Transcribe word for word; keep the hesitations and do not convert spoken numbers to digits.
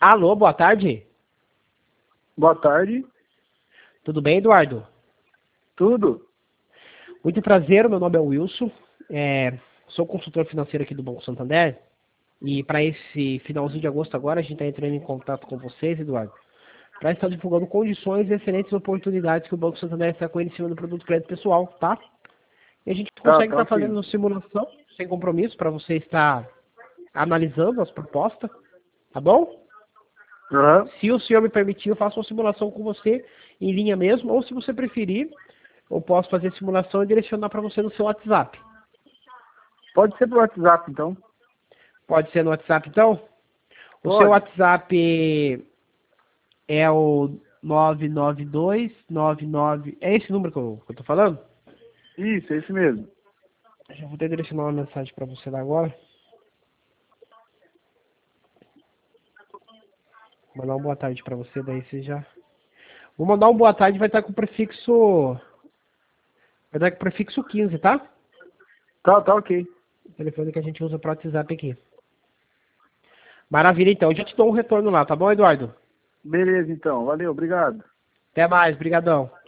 Alô, boa tarde. Boa tarde. Tudo bem, Eduardo? Tudo? Muito prazer, meu nome é Wilson. É, sou consultor financeiro aqui do Banco Santander. E para esse finalzinho de agosto agora, a gente está entrando em contato com vocês, Eduardo, para estar divulgando condições e excelentes oportunidades que o Banco Santander está com ele em cima do produto crédito pessoal, tá? E a gente Tá, consegue tá estar ok. fazendo uma simulação, sem compromisso, para você estar analisando as propostas, tá bom? Aham. Se o senhor me permitir, eu faço uma simulação com você em linha mesmo, ou se você preferir, eu posso fazer a simulação e direcionar para você no seu WhatsApp. Pode ser pro WhatsApp, então. Pode ser no WhatsApp, então? O Pode. seu WhatsApp é o nove nove dois nove nove... É esse número que eu, que eu tô falando? Isso, é esse mesmo. Já vou até direcionar uma mensagem para você lá agora. Vou mandar uma boa tarde para você, daí você já... Vou mandar um boa tarde, vai estar com o prefixo... Vai estar com o prefixo quinze, tá? Tá, tá ok. O telefone que a gente usa para o WhatsApp aqui. Maravilha, então. Eu já te dou um retorno lá, tá bom, Eduardo? Beleza, então. Valeu, obrigado. Até mais, brigadão.